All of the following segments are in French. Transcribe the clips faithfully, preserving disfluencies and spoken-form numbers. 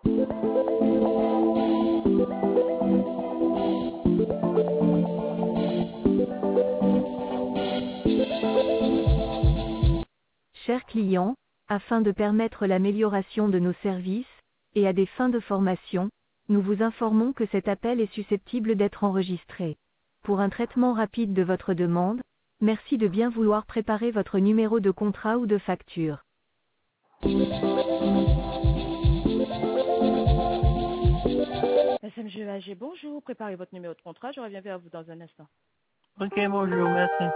Chers clients, afin de permettre l'amélioration de nos services, et à des fins de formation, nous vous informons que cet appel est susceptible d'être enregistré. Pour un traitement rapide de votre demande, merci de bien vouloir préparer votre numéro de contrat ou de facture. S M G A G, bonjour, préparez votre numéro de contrat, je reviens vers vous dans un instant. Ok, bonjour, merci.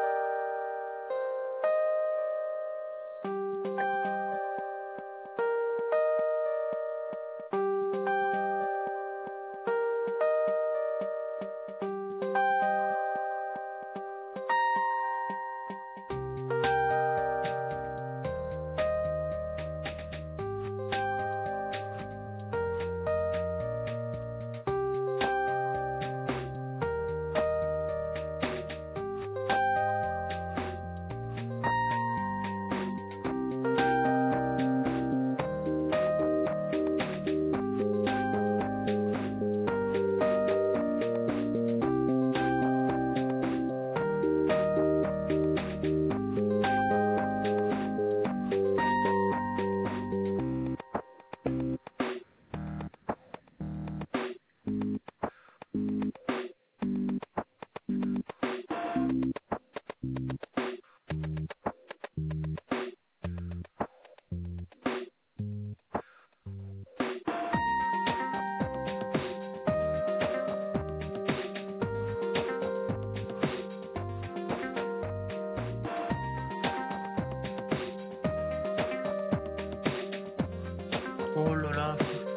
Oh là là.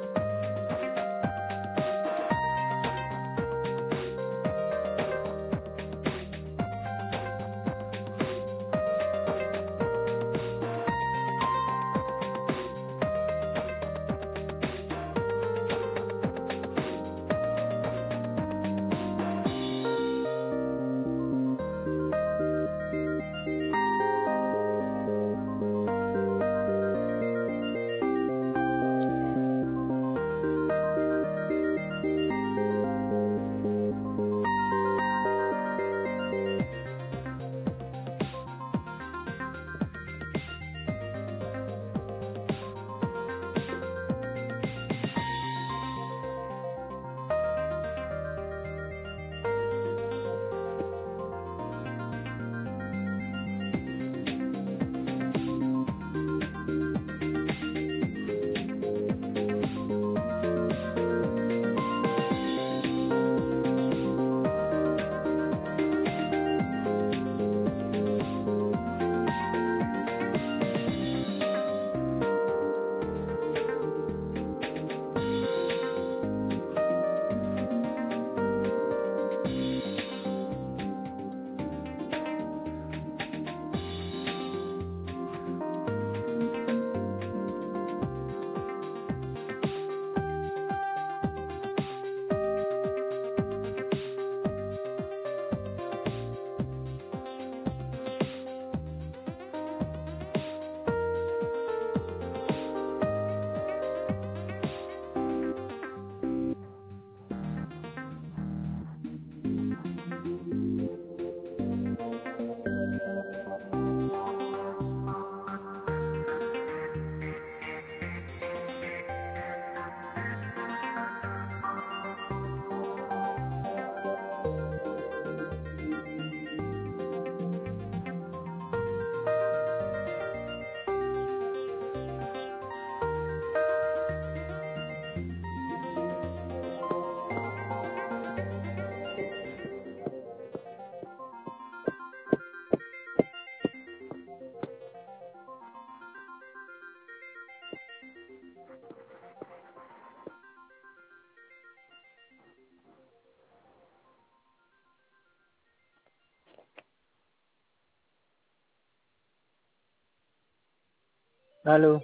Allô?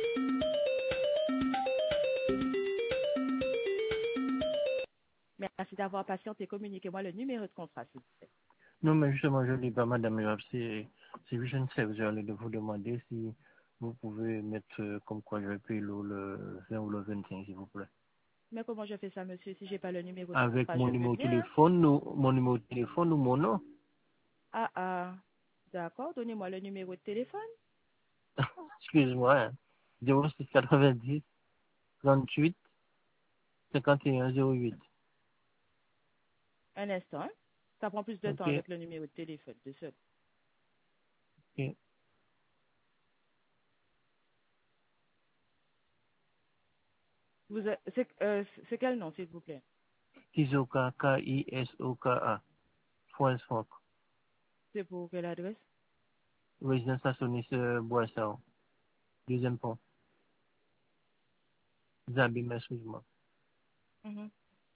Merci Merci d'avoir patienté. Communiquez-moi le numéro de contrat, s'il vous plaît. Non, mais justement, je ne dis pas, madame, Yoab, c'est c'est juste une service. J'allais de vous demander si vous pouvez mettre euh, comme quoi je vais payer le, le vingt ou le vingt-cinq, s'il vous plaît. Mais comment je fais ça, monsieur, si j'ai pas le numéro de Avec contrat, mon je peux numéro de bien. téléphone ou mon numéro de téléphone ou mon nom. Ah, ah. D'accord, donnez-moi le numéro de téléphone. Excuse-moi, hein. zéro six quatre-vingt-dix trente-huit cinquante et un zéro huit. Un instant, hein. Ça prend plus de temps Ok, avec le numéro de téléphone, de seul. ok. Vous, a- c'est, euh, c'est quel nom, s'il vous plaît? Kisoka, K I S O K A. France Franck. C'est pour quelle adresse? Résidence Sassonnis, euh, Boissard. Deuxième pont. Zabim, excuse-moi. Mhm.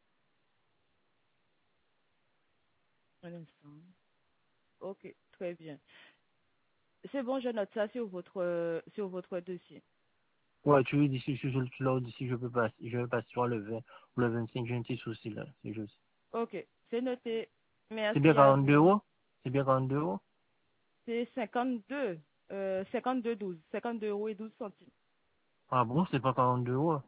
Un instant. Ok, très bien. C'est bon, je note ça sur votre, euh, sur votre dossier. Ouais, tu veux d'ici, je, je, tu l'as d'ici, je peux pas, je vais passer sur le vingt ou le vingt-cinq, j'ai un petit souci là, c'est juste. Ok, c'est noté. C'est bien Merci à quarante-deux vous. euros? C'est bien quarante-deux euros? C'est cinquante-deux, euh, cinquante-deux douze, cinquante-deux euros et douze centimes. Ah bon, c'est pas quarante-deux euros?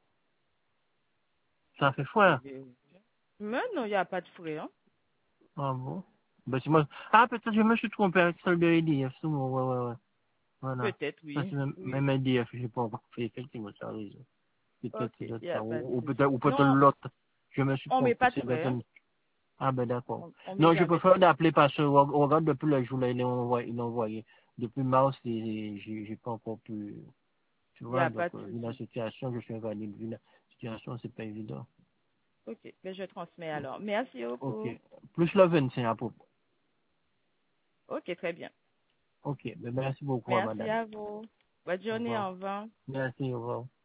Ça fait froid. Mais non, il n'y a pas de frais, hein. Ah bon? Bah, c'est moi. Ah, peut-être je me suis trompé avec celle de E D F, c'est bon, ouais, ouais, ouais. Voilà. Peut-être, Ça, oui. c'est même, Oui. même E D F, j'ai pas encore fait, effectivement, ça a raison. C'est peut-être, Ok, c'est il peut-être n'y a ça. pas de Ou, ou peut-être, souci. ou peut-être Non, l'autre. Je me suis on ne met trompé, pas de c'est frais, peut-être hein. un- Ah, ben, d'accord. On ne met Non, je jamais de préfère frais. d'appeler parce que, on on regarde depuis le jour là, il est envoyé, il est envoyé. Depuis mars, et j'ai, j'ai pas encore pu, tu Il n'y vois, a donc, pas de euh, vu la souci. situation, je suis invalide, vu la situation, c'est pas évident. Ok, mais je transmets alors. Merci Ok. beaucoup. Plus le vingt-cinq à propos. Ok, très bien. Ok. Ben, merci beaucoup, à Merci madame. à vous. Bonne Au journée, revoir. au revoir. Merci, au revoir.